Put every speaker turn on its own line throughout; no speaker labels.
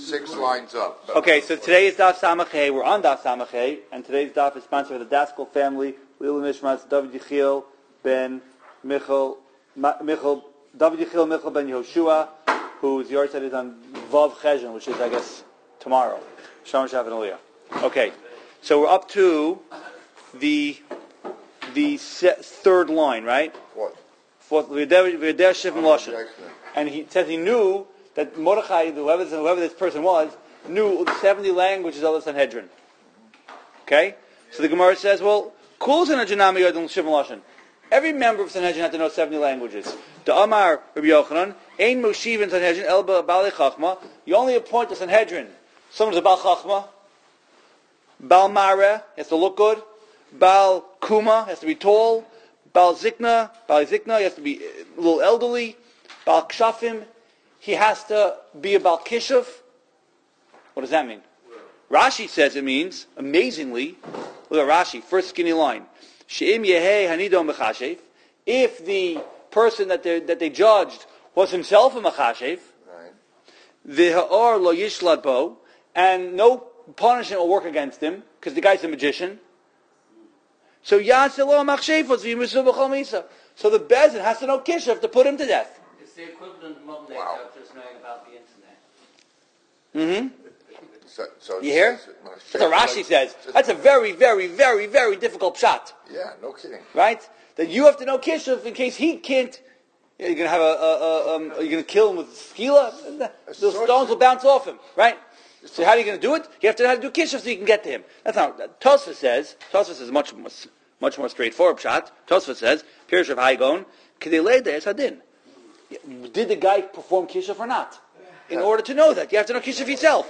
6 lines up.
Okay, so today is Daf Samach Hey. We're on Daf Samach Hey, and today's Daf is sponsored by the Daskal family, Lil Mishmas, David Yechiel ben Michal ben Yehoshua, whose yard set is on Vav Cheshvan, which is, I guess, tomorrow. Shalom Shabbat Aliyah. Okay, so we're up to the third line, right?
What?
Fourth, V'yodeh Shivim Lashon. And he says he knew that Mordechai, whoever this person was, knew 70 languages of the Sanhedrin. Okay? So the Gemara says, well, every member of Sanhedrin had to know 70 languages. The Amar Rabbi Yochanan, Ein Moshiv in Sanhedrin, Elba Baalei Chachma. You only appoint the Sanhedrin. Someone's a Baal Chachma. Baal Mareh has to look good. Baal Kuma has to be tall. Baal Zikna, he has to be a little elderly. Baal Kshafim, he has to be a Baal Kishuv. What does that mean? Rashi says it means, amazingly, look at Rashi, first skinny line. She'im yehei hanidom mechashev. If the person that they judged was himself a mechashev, v'ha'or lo yishlad bo, and no punishment will work against him, because the guy's a magician. So Yaselo Machshefos v'yimusu b'chol misa. So the Bezin has to know Kishuv to put him to death.
It's the equivalent of modern day just knowing about the internet.
So
you hear? That's what Rashi says. That's a very, very, very, very difficult shot.
Yeah, no kidding.
Right? That you have to know Kishuv in case he can't. You're going to have you're going to kill him with skila. The stones will bounce off him. Right? So how are you going to do it? You have to know how to do Kishuv so you can get to him. That's not. Tosfos says much more straightforward shot. Tosfos says, Pirush of Haigon, Kedei Leida es Hadin. Did the guy perform Kishuv or not? In order to know that, you have to know Kishuv yourself.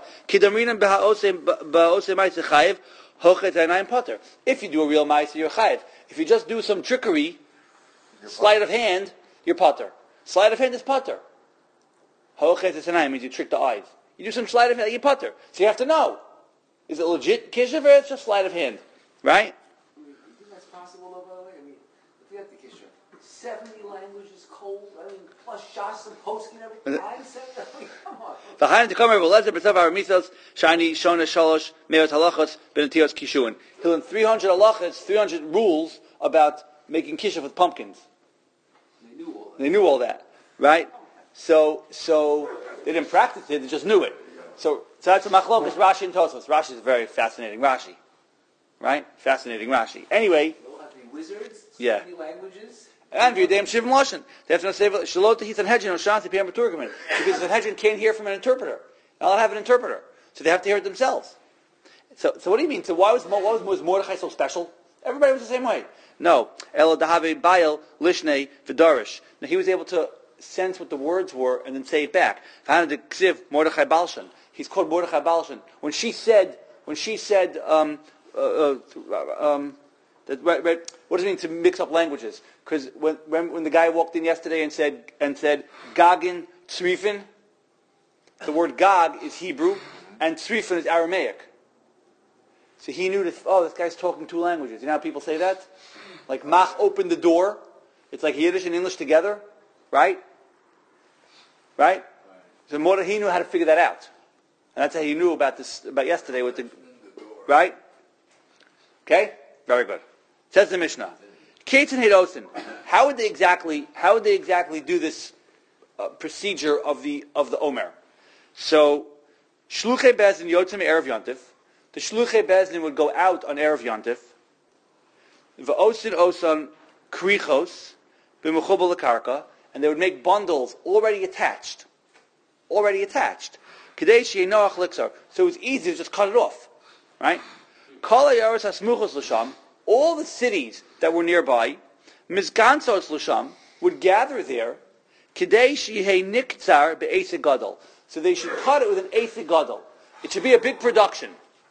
If you do a real ma'aser, you're chayiv. If you just do some trickery, sleight of hand, you're pater. Sleight of hand is pater. Means you trick the eyes. You do some sleight of hand, you're pater. So you have to know. Is it legit Kishuv or it's just sleight of hand? Right?
You think that's possible, though, by the way? I mean, if you have the Kishuv, 70 languages cold, I mean, plus shots and posting and everything. I mean, come on. The
Hanan to come over, let's have our mitzvahs, shiny, shona, shalosh, meot halachos, benatios kishuin. He'll in 300 halachos, 300 rules about making kishuv with pumpkins. They knew all that. Right? So they didn't practice it, they just knew it. So that's a machlokes, Rashi and Tosfos. Rashi is a very fascinating Rashi. Right? Fascinating Rashi. Anyway.
They'll have the wizards,
yeah.
70 languages.
And V'yodeh Shivim Lashon. They have to say Shalot Tehit Sanhedrin Oshanti Piyam B'Turkamin, because the Sanhedrin can't hear from an interpreter. They'll not have an interpreter, so they have to hear it themselves. So what do you mean? So why was Mordechai so special? Everybody was the same way. No, Elo Dahave Bayel Lishnei V'Darish. Now he was able to sense what the words were and then say it back. Hanad Ksiv Mordechai Balshan. He's called Mordechai Balshan. When she said. That, right, what does it mean to mix up languages? Because when the guy walked in yesterday and said Gagin Tzrifin, the word Gag is Hebrew and Tzrifin is Aramaic. So he knew that, this guy's talking two languages. You know how people say that? Like Mach opened the door. It's like Yiddish and English together, right? Right? So Mordechai, he knew how to figure that out. And that's how he knew about yesterday with the right? Okay? Very good. Says the Mishnah, Ketzin Hidosin. How would they exactly do this procedure of the Omer? So Shluchei Bezdin Yotzim Erev Yontif. The Shluchei Bezdin would go out on Erev Yontif. V'osin osan krichos b'mechubal lekarka, and they would make bundles already attached. Kadei she'enoach liksar. So it was easy to just cut it off, right? All the cities that were nearby, Mizgansos Lusham, would gather there, so they should cut it with an eighth gadol. It should be a big production.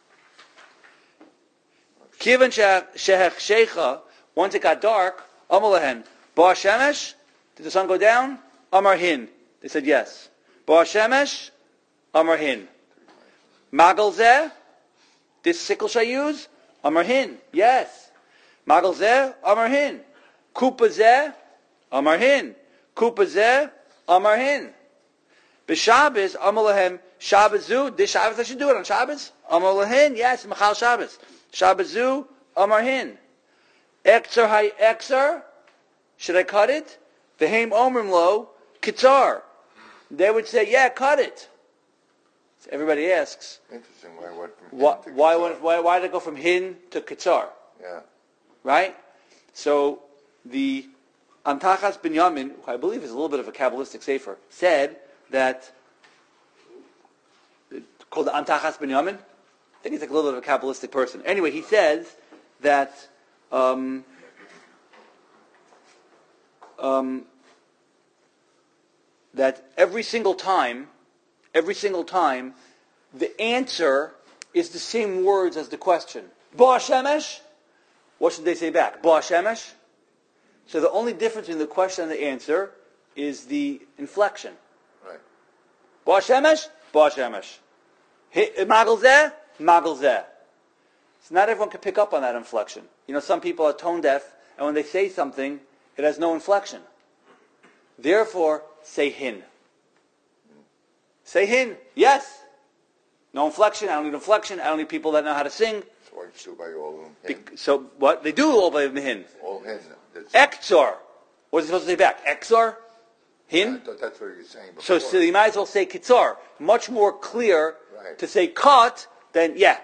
Once it got dark, Amalahen, Bar Shemesh, did the sun go down? Amar Hin. They said yes. Bar Shemesh, Amar Hin. Magal Zeh, this sickle shall I use? Amar Hin. Yes. Magal Zeh, Amar Hin. Kupa Zeh, Amar Hin. Kupa Zeh, Amar Hin. B'Shabbos, Amar Lahem, Shabbos Zu, this Shabbos I should do it on Shabbos? Amar Lahin, yes, Machal Shabbos. Shabbos Zu, Amar Hin. Ekzer Hay Ekzer, should I cut it? V'heim Omrim Lo, Kitzar. They would say, yeah, cut it. So everybody asks,
Interesting. Why went from Hin to
why did it go from Hin to Kitzar?
Yeah.
Right? So the Antachas Binyamin, who I believe is a little bit of a Kabbalistic sefer, said that, called the Antachas Binyamin. I think he's like a little bit of a Kabbalistic person. Anyway, he says that that every single time, the answer is the same words as the question. Ba Shemesh? What should they say back? Ba Shemesh? So the only difference between the question and the answer is the inflection.
Right.
Ba Shemesh? Ba Shemesh. Magal Zeh? Magal Zeh. So not everyone can pick up on that inflection. You know, some people are tone deaf, and when they say something, it has no inflection. Therefore, say Hin. Say Hin. Yes. No inflection. I don't need inflection. I don't need people that know how to sing.
So I do by all of them. Hin.
So what? They do all by Hin.
All Hin.
Ekzor. What is he supposed to say back? Ekzor? Hin?
I thought that's what you were saying before.
So you might as well say Kitzar. Much more clear
Right.
to say cut than yeah.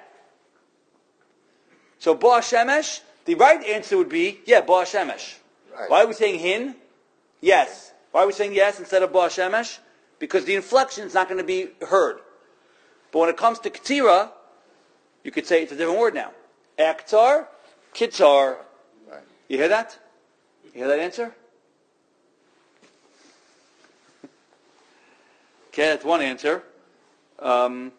So Ba Shemesh, the right answer would be, yeah, Ba Shemesh.
Right.
Why are we saying Hin? Yes. Why are we saying yes instead of Ba Shemesh? Because the inflection is not going to be heard. But when it comes to Ketira, you could say it's a different word now. Ektar, Kitzar.
Right.
You hear that? You hear that answer? Okay, that's one answer. The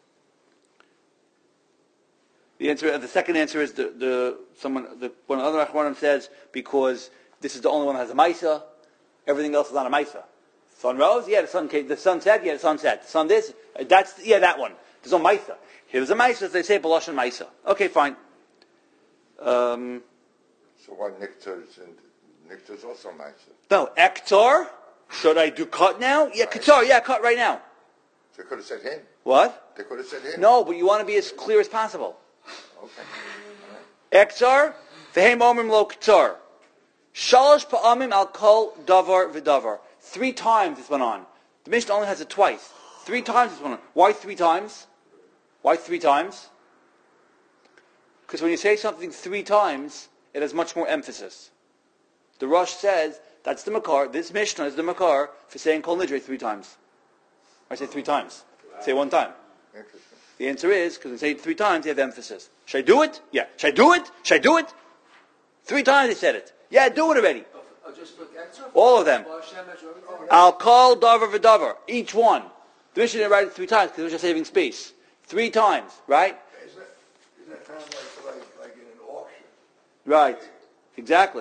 second answer is one other Achronim says because this is the only one that has a Maisa, everything else is not a Maisa. Sun rose, yeah, the sun came. The sun set, yeah, the sun set. The sun this, that one. There's no Maisa. Here's a Maisa, they say Balosh and Maisa. Okay, fine.
So why Niktar's also nicer?
No, Ektar. Should I do cut now? Yeah, Ketar, yeah, cut right now.
They could have said Hin.
What?
They could have said Hin.
No, but you want to be as clear as possible.
Okay.
Ektar, v'heim omrim lo Ketar. Shalosh pa'amim al kol davar v'davar. 3 times this went on. The Mishnah only has it twice. 3 times this went on. Why 3 times? Why 3 times? Because when you say something 3 times, it has much more emphasis. The Rosh says, that's the Makar, this Mishnah is the Makar for saying Kol Nidre 3 times. I say 3 times. Say 1 time.
Interesting.
The answer is, because we say it 3 times, you have emphasis. Should I do it? Yeah. Should I do it? Should I do it? 3 times they said it. Yeah, do it already.
Just look extra?
All of them. I'll call Davar v'Davar. Each one. The Mishnah didn't write it 3 times because it was just saving space. 3 times, right?
Isn't that kind of like in an auction?
Right. Exactly.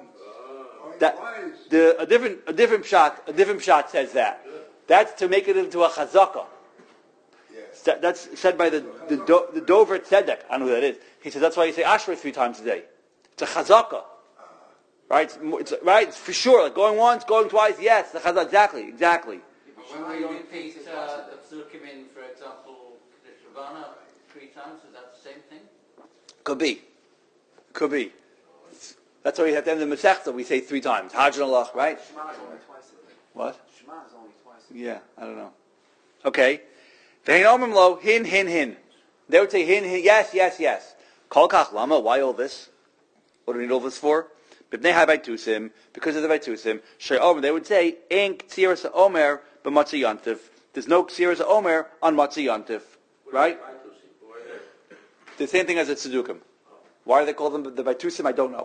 A different shot says that. That's to make it into a chazaka.
Yeah.
That's said by the Dover Tzedek. I don't know who that is. He says that's why you say Ashrei 3 times a day. It's a chazaka. Right? It's right. It's for sure. Like going once, going twice. Yes, the chazaka. Exactly.
When we repeat the psukim in, for example, the Shravana 3 times, is that the same thing?
Could be. That's why we have to end the Masechta. We say 3 times. Hajjan Allah, right?
Shema is only twice, I think.
What?
Shema is only twice.
Yeah, I don't know. Okay. Ve'hin omrim lo, hin, hin, hin. They would say hin, hin, yes. Kol kach lama, why all this? What do we need all this for? B'bnei ha-baitusim, because of the baitusim, shei omer, they would say, in ksiras omer b'matzah yantif. There's no ksiras omer on matzah yantif. Right? The same thing as the tzedukim. Why do they call them the baitusim? I don't know.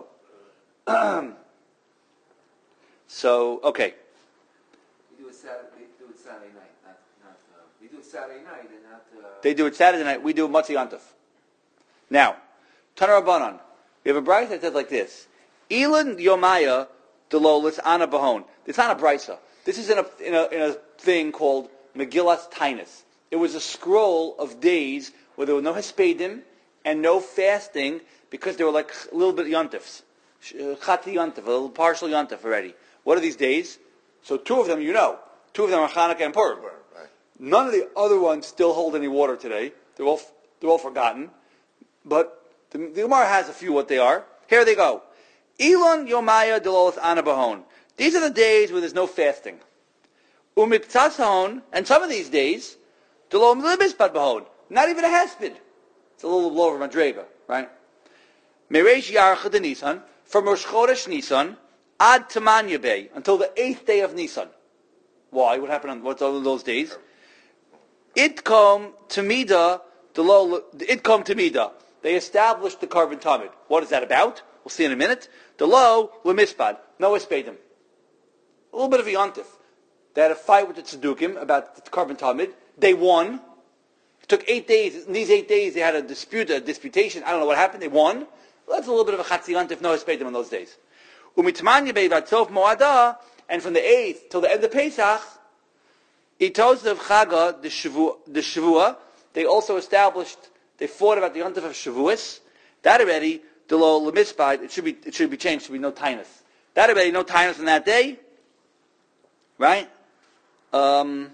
So, okay.
We do it Saturday night, not we do it Saturday night and not...
They do it Saturday night. We do it Matzah Yantif. Now, Tanar Rabbanan. We have a brayso that says like this: Elon Yomaya Delolis Ana Bahon. It's not a brayso. This is in a thing called Megillas Tainus. It was a scroll of days where there were no hespedim and no fasting because they were like a little bit yantifs. Chati yantif, a little partial yantif already. What are these days? So 2 of them you know. Two of them are Hanukkah and Purim.
Right.
None of the other ones still hold any water today. They're all forgotten. But the Gemara has a few what they are. Here they go. Elon Yomaya Delolos Anabahon. These are the days where there's no fasting. Umiktasahon, and some of these days, Delom Libispat Bahon. Not even a hesped. It's a little lower Madrega, right? Mereish Yarcha de Nisan, from Rosh Chodesh Nisan, Ad Tamanya Bay, until the 8th day of Nisan. Why? What happened on what's all of those days? Itkom Tamida, Itkom Tamida. They established the carbon tamid. What is that about? We'll see in a minute. The low lemispad, no espedim. A little bit of a yontif. They had a fight with the tzedukkim about the carbon tamid. They won. It took 8 days. In these 8 days, they had a disputation. I don't know what happened. They won. Well, that's a little bit of a chatzi yontif, no espedim in those days. Umitmanya be'vatzof mo'ada, and from the 8th till the end of Pesach, itos of Chaga, the Shavua, they also established. They fought about the yontif of Shavuos. That already, the lo lemispad, it should be changed to be no tainus. That already, no tainus on that day, right? Now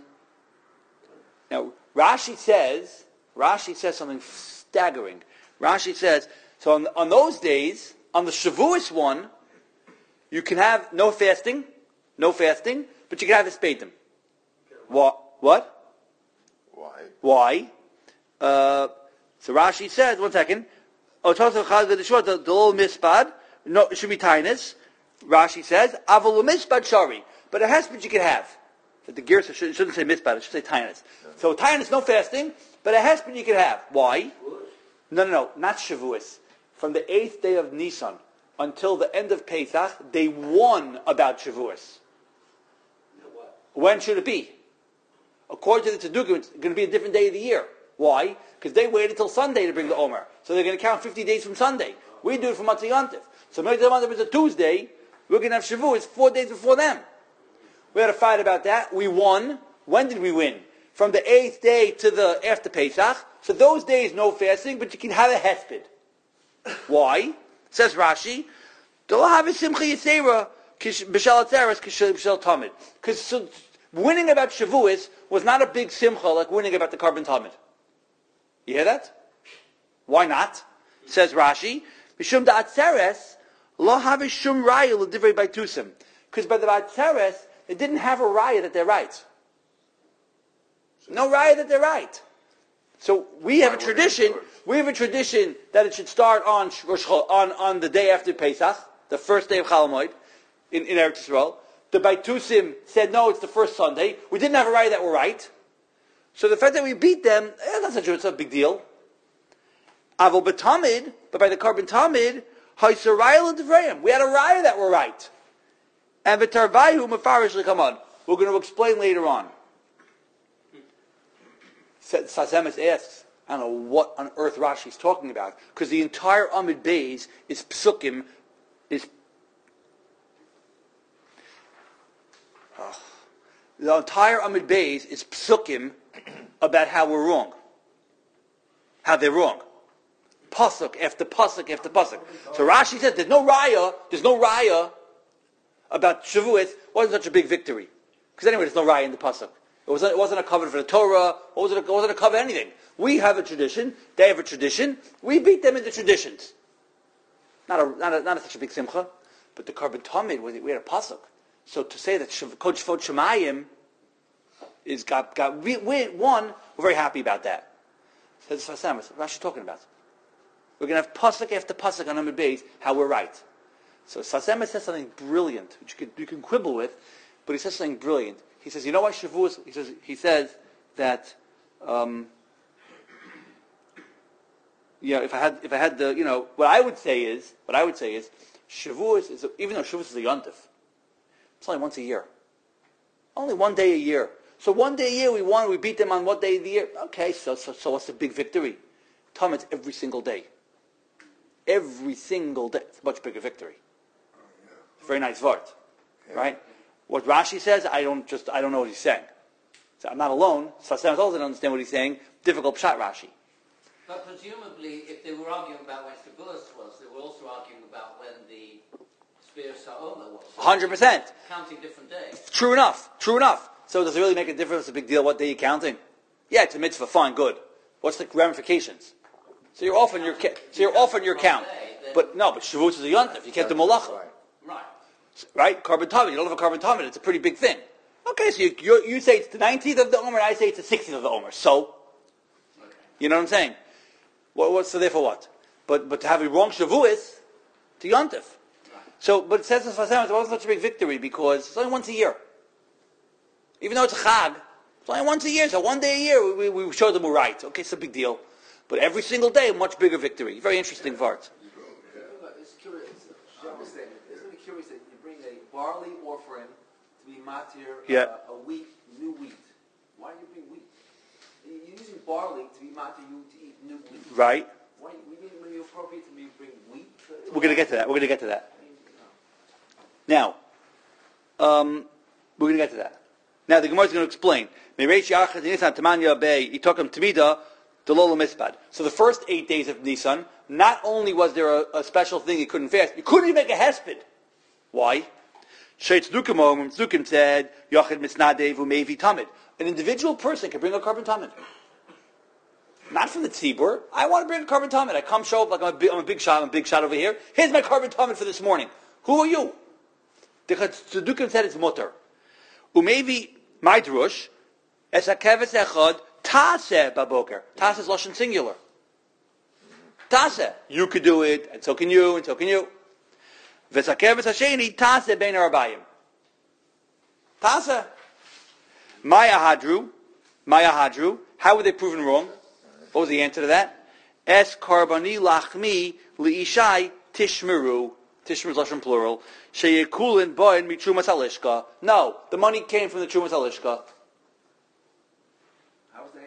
Rashi says something staggering. Rashi says, so on those days, on the Shavuos one, you can have no fasting, but you can have espedim. What? Why? So Rashi says, one second. No, it should be tainus. Rashi says, avol mispad shari, but a hesped you can have. But the Girsa shouldn't say mispad; it should say tainus. So tainus, no fasting, but a hesped you can have. Why? No, not Shavuos. From the 8th day of Nisan until the end of Pesach, they won about Shavuos. When should it be? According to the Tzedukkim, it's going to be a different day of the year. Why? Because they waited till Sunday to bring the Omer. So they're going to count 50 days from Sunday. We do it from Matzah Yontif. So maybe if it's a Tuesday, we're going to have Shavuos 4 days before them. We had a fight about that. We won. When did we win? From the 8th day to the after Pesach. So those days, no fasting, but you can have a hesped. Why? Says Rashi, because winning about Shavuos was not a big simcha like winning about the carbon tamid. You hear that? Why not? Says Rashi, Mishum da'atzeres lo have shum raya l'divrei baitusim. Because by the Atzeres, they didn't have a raya that they're right. No raya that they're right. So we have a tradition. We have a tradition that it should start on the day after Pesach, the first day of Chol Hamoed in Eretz Yisrael. The Baitusim said no, it's the first Sunday. We didn't have a raya that were right. So the fact that we beat them, that's not true. It's a big deal. Avol b'tamid, but by the carbon tamid, ha'isarayel d'vrayim. We had a raya that were right. And v'tarvayu mefarish l'kamad. We're going to explain later on. Sazemes asks, I don't know what on earth Rashi's talking about, because the entire Amid Beis is psukim, the entire Amid Beis is psukim about how we're wrong. How they're wrong. Pasuk after pasuk after pasuk. So Rashi said there's no raya about Shavuot. Wasn't such a big victory. Because anyway, there's no raya in the pasuk. It wasn't a cover for the Torah. It wasn't a cover anything. We have a tradition. They have a tradition. We beat them in the traditions. Not such a big simcha. But the carbon tamid, we had a pasuk. So to say that Kod Shvot Shemayim we won, we're very happy about that. So that's what Rashi talking about. We're going to have pasuk after pasuk on Amud Beis, how we're right. So Sasema says something brilliant, which you can quibble with, but he says something brilliant. He says, you know why Shavuos? He says that, if I had the, what I would say is, Shavuos is, even though Shavuos is a yontif, it's only once a year. Only 1 day a year. So 1 day a year we won, we beat them on what day of the year? Okay, so what's the big victory? It's every single day. Every single day. It's a much bigger victory. Very nice word. Right? What Rashi says, I don't know what he's saying. So I'm not alone. Sasem also doesn't understand what he's saying. Difficult pshat Rashi.
But presumably, if they were arguing about when Shavuos was, they were also arguing about when the Spear Sa'oma was.
100%.
Counting different days.
True enough. So does it really make a difference? It's a big deal. What day you're counting? Yeah, it's a mitzvah. Fine, good. What's the ramifications? So you're off on your count. But Shavuot is a yontif. You can't do malacha. Right? Carbon tamid. You don't have a carbon tamid. It's a pretty big thing. Okay, so you say it's the 19th of the Omer, and I say it's the 16th of the Omer. So, you know what I'm saying? So therefore what? But to have a wrong Shavuos, to yontif. So, but it says in Fasem, it wasn't such a big victory because it's only once a year. Even though it's a chag, it's only once a year. So one day a year, we showed them we're right. Okay, it's a big deal. But every single day, a much bigger victory. Very interesting part.
It's curious. Isn't it curious that you bring a barley offering to be matir a wheat, new wheat? Why do you bring wheat? You're using barley to be matir you to eat new wheat.
Right.
Why would it be appropriate to bring wheat?
We're going to get to that. Now, we're going to get to that. Now the Gemara is going to explain. So the first 8 days of Nisan, not only was there a special thing you couldn't fast, you couldn't even make a hesped. Why? Tzdukim said, an individual person can bring a carbon tamid. Not from the tzibur. I want to bring a carbon tamid. I come show up like I'm a big shot over here. Here's my carbon tamid for this morning. Who are you? The Tzdukim said it's mutter. Umevi my drush, es hakeves echad taseh baboker. Taseh is lashon singular. Taseh. You could do it, and so can you, and so can you. Ves hakeves hasheni taseh bein arabayim. Taseh. Maya hadru. How were they proven wrong? What was the answer to that? Es karbani lachmi liishai tishmeru. Tishmer is lashon plural. Sheyekulin boin mitrumas halishka. No, the money came from the trumas halishka.
How they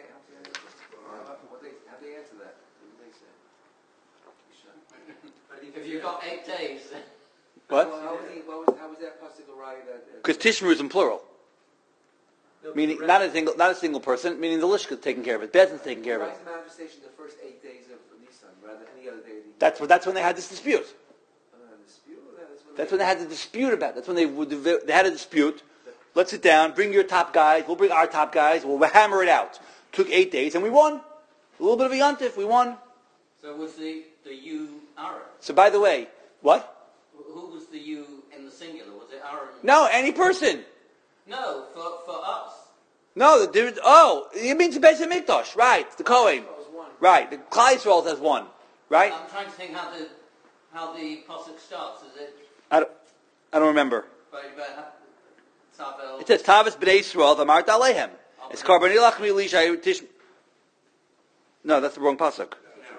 answer that? What did they say?
If you've got 8 days, then...
What?
How was that possible right?
Because Tishmer is in plural. Meaning not a single person, meaning the lishka is taking care of it. Bezin's taking care of it.
Why is the manifestation the first 8 days of Nisan rather than any other day of the year?
That's when they had this dispute. That's when they had the dispute about it. That's when they had a dispute. Let's sit down, bring your top guys, we'll bring our top guys, we'll hammer it out. Took 8 days and we won. A little bit of a yontif, we won.
So was the you Aaron?
So by the way, what?
Who was the you in the singular? Was it Aaron?
No, any person.
No, for us.
No, it means the Beis HaMikdash, right? The Kohen, right? The Klal Yisrael has one, right?
I'm trying to think how the pasuk starts. Is it?
I don't remember.
Tavel.
It says Tavis B'nei Yisrael v'amart aleihem. It's Karbani Lachmi Lishay Tish. No, that's the wrong pasuk.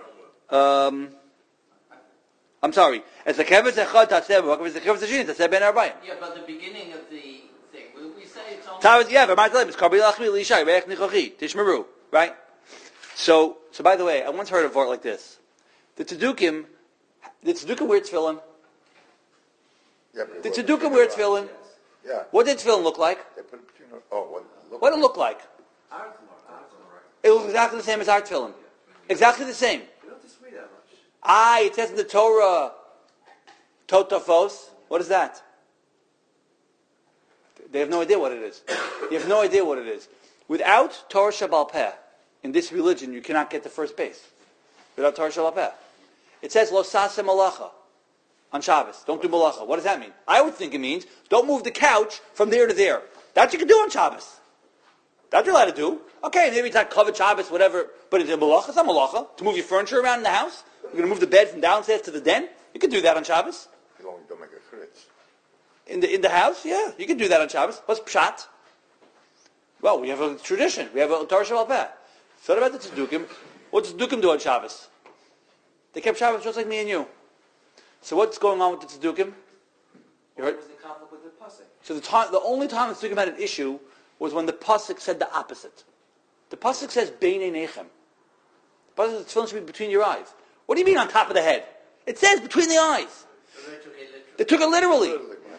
I'm sorry. It's the Keves Echad Taseh. It's the Keves Echad Taseh Ben Arbayim.
Yeah, but the beginning of the thing. We say it's on.
Tavis, yeah, v'amart aleihem. It's Karbani Lachmi Lishay Reich Nichochi Tishmeru. Right. So by the way, I once heard a vort like this. The Tzdukim wear tefillin.
Yeah,
The Tzdukim wear tefillin.
Yeah.
What did tefillin look like?
They put it between. Oh,
What did it look like? It was exactly the same as our tefillin. Exactly the same.
You don't disagree that much.
It says in the Torah, Totafos. What is that? They have no idea what it is. You have no idea what it is. Without Torah Shabbal Peh, in this religion, you cannot get to first base. Without Torah Shabbal Peh. It says, Lo Saseh Malacha. On Shabbos. Don't do malacha. What does that mean? I would think it means, don't move the couch from there to there. That you can do on Shabbos. That you're allowed to do. Okay, maybe it's not covered Shabbos, whatever, but it's a malacha. It's not malacha. To move your furniture around in the house. You're going to move the bed from downstairs to the den. You can do that on Shabbos.
You don't make a chritz.
In the house, yeah. You can do that on Shabbos. What's pshat? Well, we have a tradition. We have a Torah Shabbal Peh. So what about the Tzdukim? What does Tzdukim do on Shabbos? They kept Shabbos just like me and you. So what's going on with the Tzdukim? You heard?
Was the conflict with the pasuk?
So the only time the Tzdukim had an issue was when the pasuk said the opposite. The pasuk says Beinei Nechem. The pasuk says the tefillin should be between your eyes. What do you mean on top of the head? It says between the eyes.
So
They took it literally.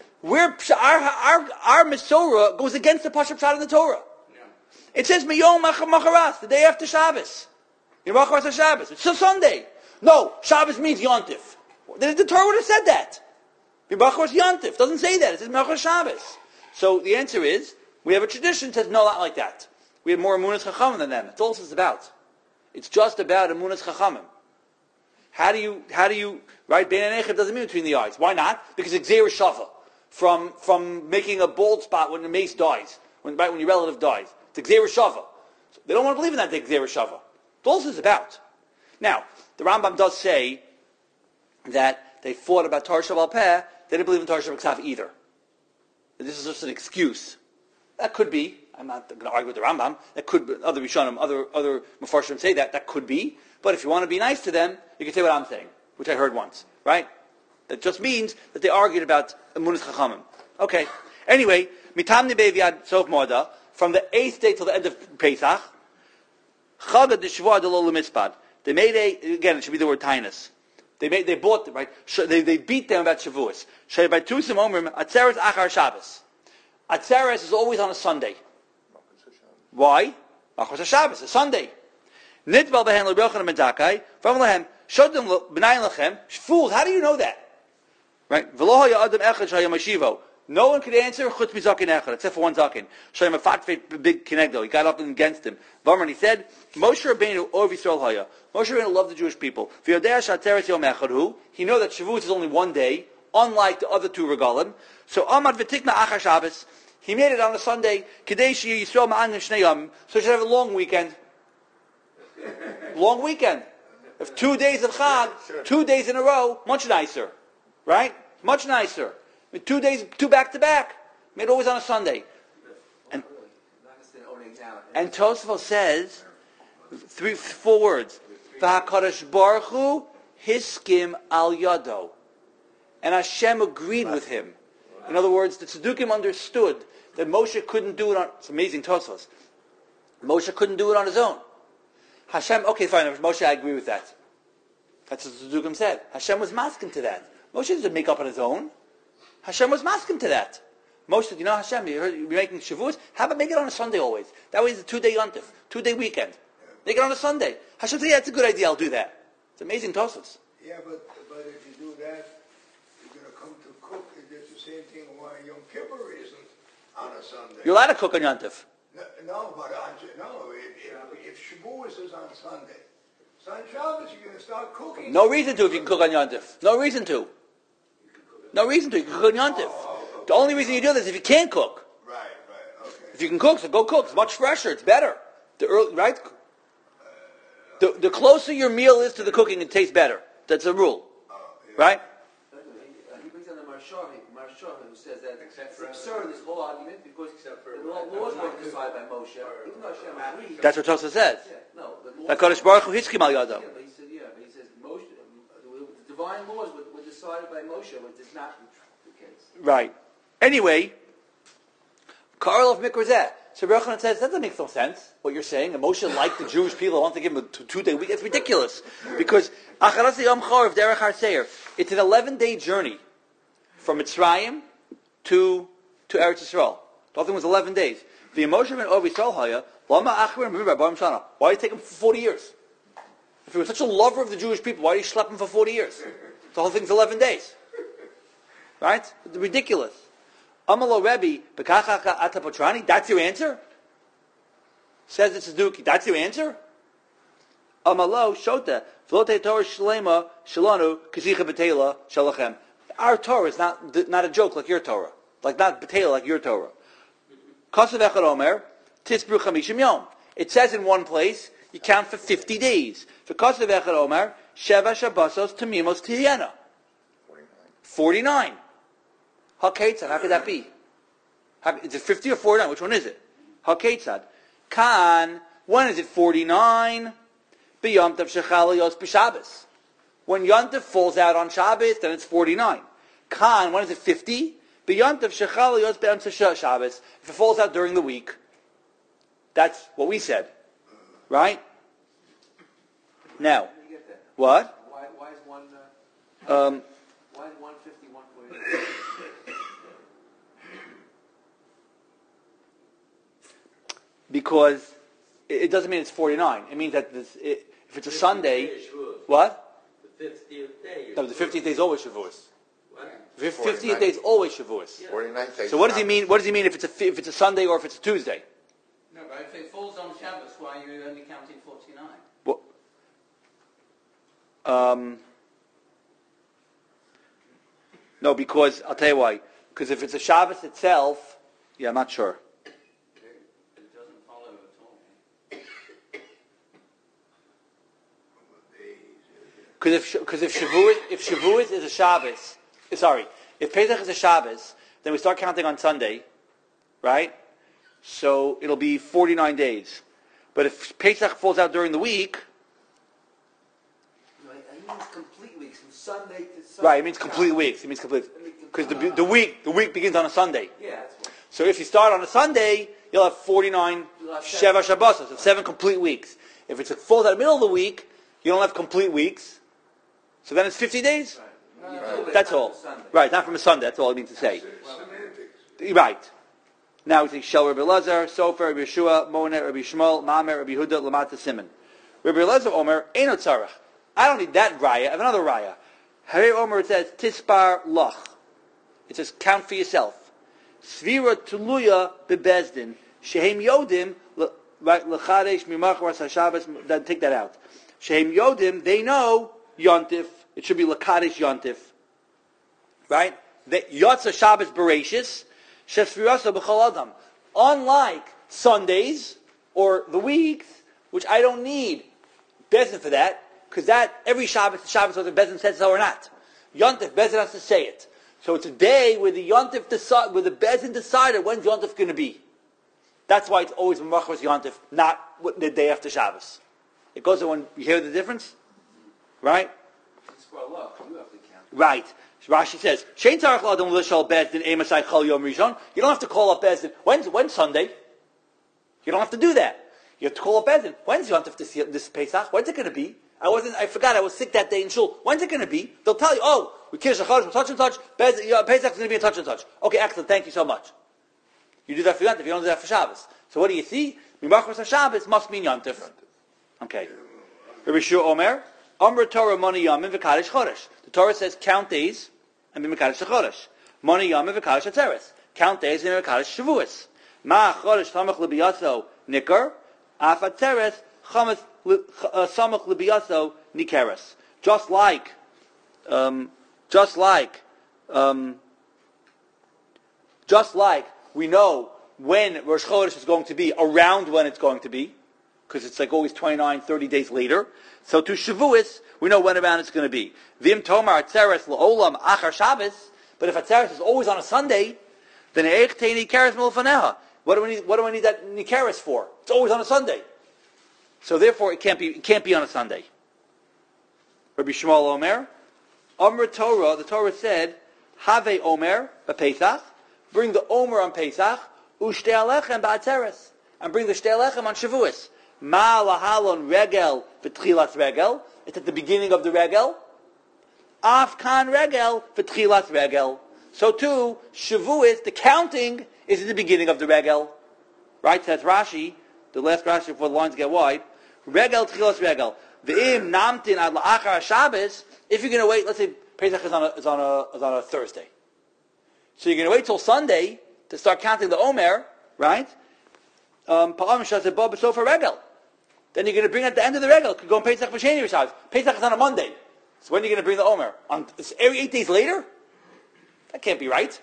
Our Mesorah goes against the Pashup Pshat in the Torah.
Yeah.
It says Miyom Macharas, the day after Shabbos. Macharas Shabbos. It's still Sunday. No, Shabbos means Yontif. The Torah would have said that. Macharas Yontif doesn't say that. It says Macharas Shabbos. So the answer is, We have a tradition that says, no, not like that. We have more Emunas Chachamim than them. That's all this is about. It's just about Emunas Chachamim. How do you, right? Bein Einechem doesn't mean between the eyes. Why not? Because it's Gzeira Shava. From making a bald spot when the mace dies. When your relative dies. It's Gzeira Shava. So they don't want to believe in that Gzeira Shava. That's all this is about. Now, the Rambam does say that they fought about Torah Shabbal Peh. They didn't believe in Torah Shabbal Ksav either. This is just an excuse. That could be. I'm not going to argue with the Rambam. That could be. Other Rishonim, other Mefarshim say that. That could be. But if you want to be nice to them, you can say what I'm saying, which I heard once. Right? That just means that they argued about Emunas Chachamim. Okay. Anyway, Mitam Nebeviad Sof Moda, from the 8th day till the end of Pesach, Chagad Deshvua Delol Mitzpad. They made again, it should be the word Tainus. They bought them, right? They beat them about Shavuos. Shaybaitusim Omrim, Atzeres Achar Shabbos. Atzeres is always on a Sunday. Why? Machos HaShabbos, a Sunday. Nitbal behen l'Yochanan ben Zakkai, from lehem, shodim b'nayin lechem, fools, how do you know that? Right? V'lo haya adam echad shayam hashivo. No one could answer chutz mizakin echad, except for one zakin. Shayam a fatfeit big kinegdo. He got up against him. V'amar, he said, Moshe Rabbeinu ov Yisrael haya. Moshe Rabbeinu loved the Jewish people. V'yodea sh'atzeres yom echad hu. He knew that Shavuos is only one day, unlike the other two regalim. So Amad v'tikna achar Shabbos. He made it on a Sunday. Kedei she'yi Yisrael ma'anim shnei yom. So he should have a long weekend. Long weekend. If 2 days of Chag, 2 days in a row, much nicer. Right? Much nicer. 2 days, 2 back to back. Made always on a Sunday. And Tosfos says, 4 words. V'hakadosh Baruch Hu hiskim al yado. And Hashem agreed with him. In other words, the Tzaddukim understood that Moshe couldn't do it on... It's amazing Tosfos. Moshe couldn't do it on his own. Hashem, okay, fine, Moshe, I agree with that. That's what the Tzaddukim said. Hashem was masking to that. Moshe didn't make up on his own. Hashem was masking to that. Moshe said, Hashem, you're making Shavuos? How about make it on a Sunday always? That way it's a 2-day yontif, 2-day weekend. Make it on a Sunday. Hashem said, yeah, that's a good idea, I'll do that. It's amazing Tosfos.
Yeah, but if you do that, you're going to come to cook. It's the same thing why Yom Kippur isn't on a Sunday.
You're allowed to cook on yontif.
No, but if Shavuos is on Sunday, on Shabbos you're going to start cooking.
No reason to if you can cook on yontif. No reason to. No reason to. You can cook on yontif. The only reason you do this is if you can't cook.
Right, okay.
If you can cook, so go cook. It's much fresher. It's better. Right? The closer your meal is to the cooking, it tastes better. That's a rule.
Yeah.
Right?
He brings down the Marshavi, who says that it's absurd, this whole argument, because the laws weren't decided by Moshe. Even though Hashem agreed.
That's what Tosfos says.
Yeah, no.
HaKadosh Baruch Hu hiskim al yado.
But he says Moshe, the divine laws were decided by Moshe, which is not the case.
Right. Anyway, Karl of Mikrazeh. So Rabbi Yochanan says, that doesn't make no sense, what you're saying. And Moshe liked the Jewish people, want to give him a 2-day week. It's ridiculous. Because Acharasi Yom Chorv Derech HaSeir, it's an 11-day journey from Mitzrayim to Eretz Yisrael. The whole thing was 11 days. The emotion of Ovi Yisrael Haya, Lama Achrim, remember, Baruch Shana. Why did he take him for 40 years? If he was such a lover of the Jewish people, why did he schlep him for 40 years? The whole thing's 11 days. Right? It's ridiculous. Amalo Rebbe, B'kachaka Atapotrani, that's your answer? Says the Tzadduki, that's your answer? Amalo Shota, V'lote Torah Shlema Shalanu, Kazicha B'Tela Shalachem. Our Torah is not a joke like your Torah. Like not B'Tela like your Torah. Kasav Echad Omer, Tisbru Chamishim Yom. It says in one place, you count for 50 days. For Kasav Echad Omer, Sheva Shabbosos Tamimos Tihiyena. 49. HaKetzad, how could that be? Is it 50 or 49? Which one is it? HaKetzad. Kan, when is it 49? B'Yom Tov Shechal Yos B'Shabbos. When Yom Tov falls out on Shabbos, then it's 49. Kan, when is it 50? B'Yom Tov Shechal Yos B'Emtza Shabbos. If it falls out during the week, that's what we said. Right? Now, what?
Why is one... why is 150, 149?
Because it doesn't mean it's 49. It means that if it's a Sunday... What?
The 50th day.
No, the 50th day is always Shavuos.
What?
50th day is always Shavuos.
49th day.
So what does he mean? What does he mean if it's a Sunday or if it's a Tuesday?
No, but if it falls on Shabbos, why are you only counting 49?
Well, no, because I'll tell you why. Because if it's a Shabbos itself, I'm not sure.
It doesn't follow at all.
Because if Shavuos is a Shabbos, if Pesach is a Shabbos, then we start counting on Sunday, right? So it'll be 49 days. But if Pesach falls out during the week,
No, he means complete weeks, from Sunday to Sunday.
right? It means complete weeks. It means complete because the week begins on a Sunday.
Yeah, that's right.
So if you start on a Sunday, you'll have 49
You'll have
Sheva Shabbosos, so 7 complete weeks. If it falls out in the middle of the week, you don't have complete weeks. So then it's 50 days.
Right.
That's all. Right, not from a Sunday. That's all I mean to say. Right. Now we take Shel Rabbi Elazar, Sofer, Rabbi Yeshua, Monet, Rabbi Shmuel, Mamer, Rabbi Huda, Lamata Simon. Rabbi Elazar Omer, Eino Tzarech. I don't need that raya. I have another raya. Harei Omer, it says, Tispar Loch. It says, count for yourself. Svira Tuluya Bebezdin. Shehem Yodim, L'chadesh Mimach Ras HaShabbos, then take that out. Shehem Yodim, they know Yontif. It should be L'chadesh Yontif. Right? Yotza Shabbos Bereshis. Shesvirasa B'chol Adam. Unlike Sundays or the weeks, which I don't need Bezdin for that, because that every Shabbos, whether Bezdin says so or not. Yontif, Bezdin has to say it. So it's a day where the Yontif where the Bezdin decided when's Yontif going to be. That's why it's always Machmas Yontif, not the day after Shabbos. It goes on when you hear the difference, right?
It's for Allah. You have to count.
Right. Rashi says, "Shein tzarich l'adam l'shal bezdin emasai chol yom rishon." You don't have to call up bezdin. When's Sunday? You don't have to do that. You have to call up bezdin. When's Yontif this Pesach? When's it going to be? I forgot. I was sick that day in shul. When's it going to be? They'll tell you. Oh, we kiddush HaChodesh, touch and touch. Pesach is going to be a touch and touch. Okay, excellent. Thank you so much. You do that for Yontif. You don't do that for Shabbos. So what do you see? Mimachos Shabbos must mean Yontif. Okay. Rabbi Shua Omer, Amr Torah Moni Yamim v'Kadosh Chodesh. The Torah says count days and be Mekadosh Chodesh. Moni Yamim v'Kadosh Atzeres. Count days and Mekadosh Shavuos. Ma Chodesh Tamach L'Biyaso Nikar. Af Atzeres Chametz Samach L'Biyaso Nikeres. Just like we know when Rosh Chodesh is going to be, around when it's going to be, because it's like always 29, 30 days later. So to Shavuos, we know when around it's going to be. Vim Tomar Atzeres L'Olam Achar Shabbos. But if Atzeres is always on a Sunday, then Eich Tei Nikeres Milfaneha. What do I need that Nikeres for? It's always on a Sunday. So therefore, it can't be on a Sunday. Rabbi Shmuel Omer, Amr Torah. The Torah said, Have Omer b'Pesach. Bring the Omer on Pesach. U'shtei Alechem ba'Atzeres. And bring the Shtei Alechem on Shavuos. Ma lahalon regel v'tchilas regel. It's at the beginning of the regel. Afkan regel v'tchilas regel. So too, Shavuos, the counting, is at the beginning of the regel. Right? Says Rashi, the last Rashi before the lines get wide. Regel tchilas regel. V'im namtin ad la'achar Shabbos. If you're going to wait, let's say Pesach is on a Thursday. So you're going to wait till Sunday to start counting the Omer, right? Then you're going to bring at the end of the regel. Could go on Pesach B'Sheni Rishaz. Pesach is on a Monday. So when are you going to bring the Omer? Every 8 days later? That can't be right.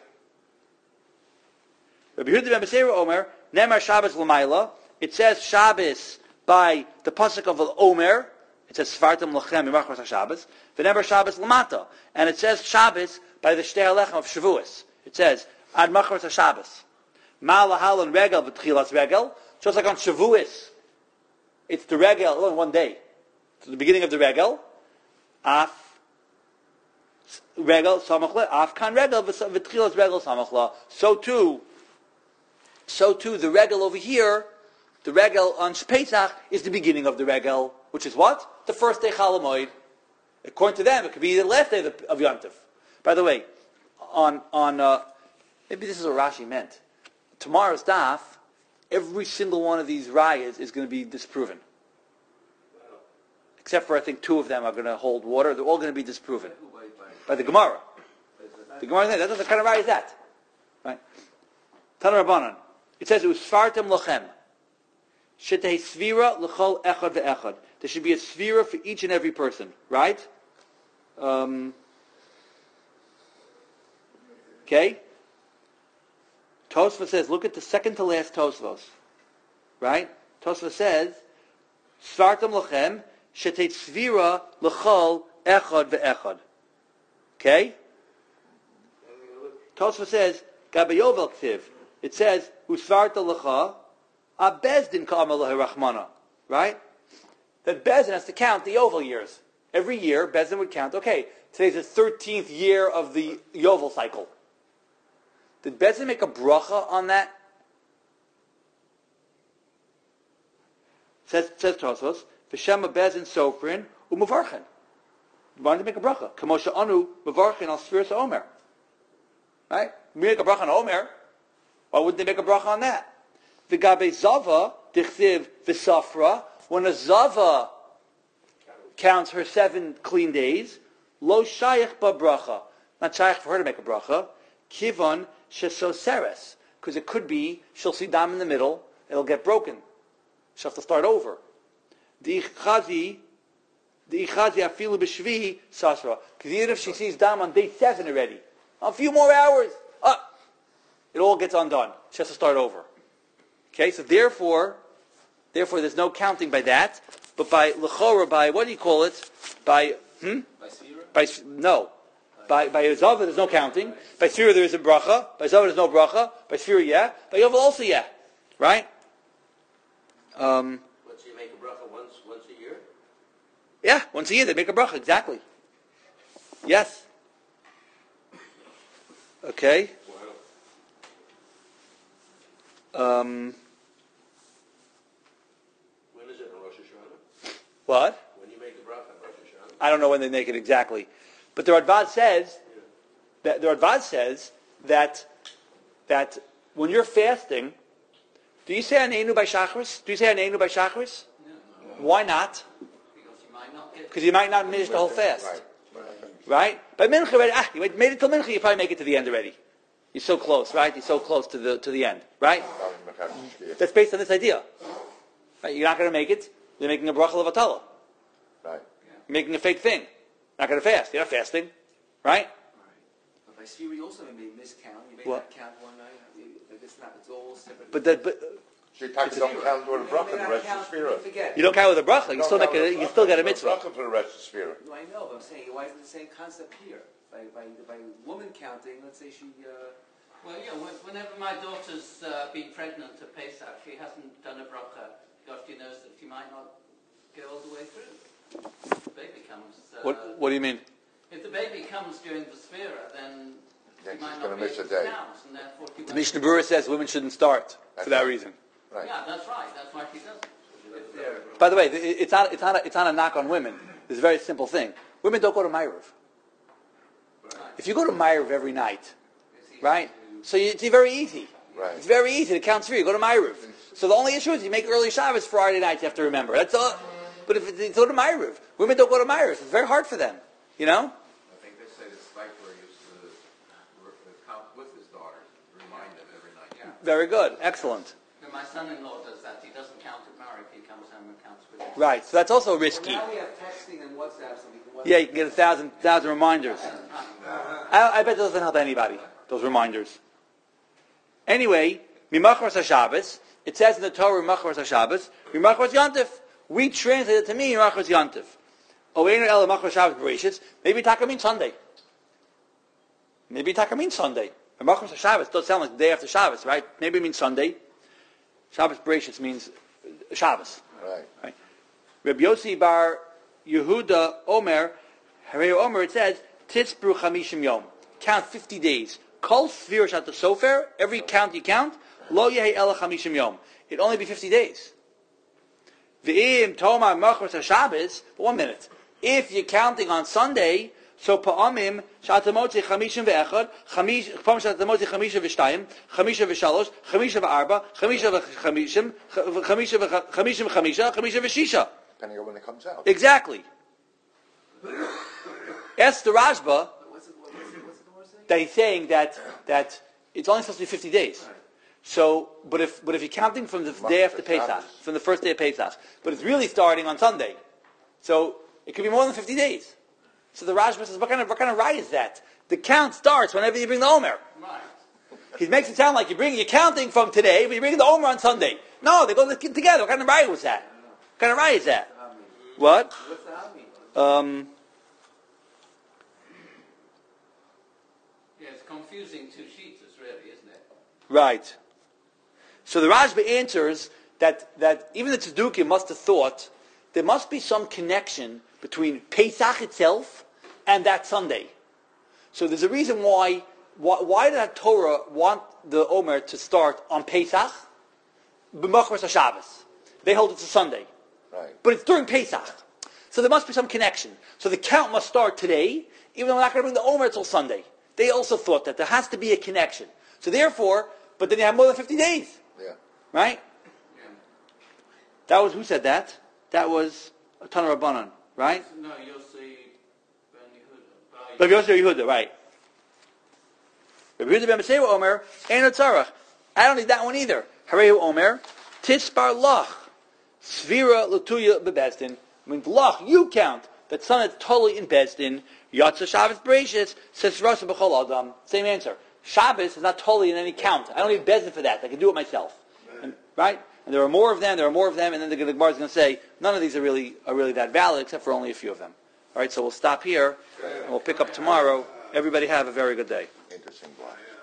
Rabbi Yehuda ben Beseira Omer, Nemar Shabbos L'mayla. It says Shabbos by the pasuk of Omer. It says Sfartam Lachem Yimachmas HaShabbos. V'Nemar Shabbos L'mata. And it says Shabbos by the Shtei Alechem of Shavuos. It says Ad Machmas HaShabbos. Ma lahalon regel v'tchilas regel. Just like on Shavuos, it's the regel, only one day. So the beginning of the regel, af regel samachla, af kan regel v'tchilas regel samachla. So too, the regel over here, the regel on Pesach is the beginning of the regel, which is what? The first day Chol Hamoed. According to them, it could be the last day of Yontif. By the way, on maybe this is what Rashi meant. Tomorrow's daf, every single one of these rayas is going to be disproven. Except for, I think, 2 of them are going to hold water. They're all going to be disproven. By the Gemara. The Gemara says, that's what kind of right is that? Right? Tana Rabbanan. It says, Usfartem lochem. Shetei svira l'chol echad ve'echad. There should be a svira for each and every person. Right? Okay? Tosfos says, look at the second to last Tosfos. Right? Tosfos says, Svartam lachem, shetei svira l'chol echad ve'echad. Okay? Tosfos says, Gabayovel ktiv. It says, Usvarta l'cha, a bezdin ka'amal l'herachmana. Right? That Bezdin has to count the Yovel years. Every year, Bezdin would count, okay, today's the 13th year of the Yovel cycle. Did Bezdin make a bracha on that? Says Tosfos, V'shema Bezdin Sofrin u'Mevarchen. Wanted to make a bracha. Kamosha anu Mevarchen al Sfiras Omer. Right? We make a bracha on Omer. Why wouldn't they make a bracha on that? V'gabe Zava dichsiv v'safra. When a Zava counts her 7 clean days, lo shayach ba bracha. Not shayach for her to make a bracha. Kivon shesoseres. Because it could be, she'll see dam in the middle, it'll get broken. She'll have to start over. Di'ichazi afilu b'shvi sasra. Because even if she sees dam on day 7 already, a few more hours, it all gets undone. She has to start over. Okay, so therefore there's no counting by that, but by l'chora, by what do you call it? By By Zava there's no counting. By Sfira there is a bracha. By Zava there's no bracha. By Sfira, yeah. By Yovel also, yeah. Right?
What, so you make a bracha once a year?
Yeah, once a year they make a bracha, exactly. Yes. Okay.
Wow. When is it on Rosh Hashanah?
What?
When you make the bracha on Rosh Hashanah?
I don't know when they make it exactly. But the Radbaz says that when you're fasting, do you say Aneinu by Shachris? No. Why not? Because you might not finish the whole fast. Right? By Mincha, you made it till Mincha, you probably make it to the end already. You're so close, right? You're so close to the end, right? That's based on this idea. Right? You're not going to make it. You're making a bracha levatala.
Right.
You're making a fake thing. Not going to fast. You're not fasting, right?
But by Sfira, you also may miscount. You may
What?
not count one night. It's all separate.
But
She talks don't count with a bracha the rest of Sfira.
you don't count with a bracha. You still got a mitzvah.
Bracha for the rest of Sfira.
No, I know, but I'm saying, why isn't the same concept here? By woman counting, let's say she...
Well, yeah, whenever my daughter's been pregnant to Pesach, she hasn't done a bracha because she knows that she might not go all the way through. If the baby comes...
What do you mean?
If the baby comes during the Sfira, then she
she's
might
gonna
not be
miss
able
a
to
day.
count, and therefore she
The
won't...
Mishnah Berurah says women shouldn't start for that reason.
Right.
Yeah, that's right. That's why she doesn't.
If they're...
By the way, it's not a knock on women. It's a very simple thing. Women don't go to Ma'ariv. If you go to Ma'ariv every night, right? So it's very easy.
Right.
It's very easy to count 3. You go to Ma'ariv. So the only issue is you make early Shabbos Friday night. You have to remember. That's all. But if you go to Ma'ariv, women don't go to Ma'ariv. It's very hard for them. You know.
I think they say that Spiker used to count with his daughters, remind them every night. Yeah.
Very good. Excellent.
And my son-in-law does that. He doesn't count at Marek. He comes home and counts with us.
Right. So that's also
Well,
risky.
now we have texting and WhatsApp, so we can...
Yeah, you can get 1,000 reminders. I bet it doesn't help anybody, those reminders. Anyway, Mimachros HaShabbos, it says in the Torah, Mimachros HaShabbos, Mimachros Yontif. We translate it to me, Mimachros Yontif. Oeinu El Mimachros Shabbos Bereshis, maybe Taka means Sunday. Maybe Taka means Sunday. Mimachros HaShabbos does sound like the day after Shabbos, right? Maybe it means Sunday. Shabbos Bereshis means Shabbos.
Right.
Rabbi Yossi bar Yehuda Omer, Harei Omer, it says, Titzbru Chamishim Yom. Count 50 days. Kol Sfir Shat Sofer, every count you count, Lo Yehi Ela Chamishim Yom. It'd only be 50 days. V'im Tomar Machros HaShabbos, but 1 minute. If you're counting on Sunday, so Pa'amim Shatamotzi Chamishim Ve'echad, Pa'am Shatamotzi Chamishim Ve'shtayim, Chamishim Ve'shalosh, Chamishim Ve'arba, Chamishim Ve'chamishim, Chamishim Ve'chamisha, Chamishim Ve'shisha.
Depending on when it comes out.
Exactly. Ask the Rashba.
What's the Gemara saying?
that he's saying that it's only supposed to be 50 days. So, but if you're counting from the day after Pesach, from the first day of Pesach, but it's really starting on Sunday, so it could be more than 50 days. So the Rashba says, what kind of right is that? The count starts whenever you bring the Omer.
Right.
He makes it sound like you're counting from today, but you're bringing the Omer on Sunday. No, they go together. What kind of right was that? What kind of right is that? What?
What's the Ami?
Yeah, it's confusing two sheets, really, isn't it?
Right. So the Rashba answers that even the Tzedukim must have thought there must be some connection between Pesach itself and that Sunday. So there's a reason why did Torah want the Omer to start on Pesach? B'machmas HaShabbos. They hold it's a Sunday.
Right.
But it's during Pesach. So there must be some connection. So the count must start today, even though we're not going to bring the Omer until Sunday. They also thought that there has to be a connection. So therefore, but then you have more than 50 days.
Yeah.
Right?
Yeah.
That was, who said that? That was a ton of Rabbanan, right?
No, you'll see Ben Yehuda.
Rabbi Yosef Yehuda, right. Rabbi Yehuda ben Mesewa Omer, Ein Tzarach. I don't need that one either. Harehu Omer, Tispar Lach, Svira Lutuya Bebezdin. I mean, Lach, you count that son is totally in Bezdin. Yatsa Shabbos Bereshis, says Rasa B'chol Adam. Same answer. Shabbos is not totally in any count. I don't need Bezdin for that. I can do it myself. And, right? And there are more of them, and then the Gemara is going to say, none of these are really that valid, except for only a few of them. All right, so we'll stop here, and we'll pick up tomorrow. Everybody have a very good day.
Interesting block.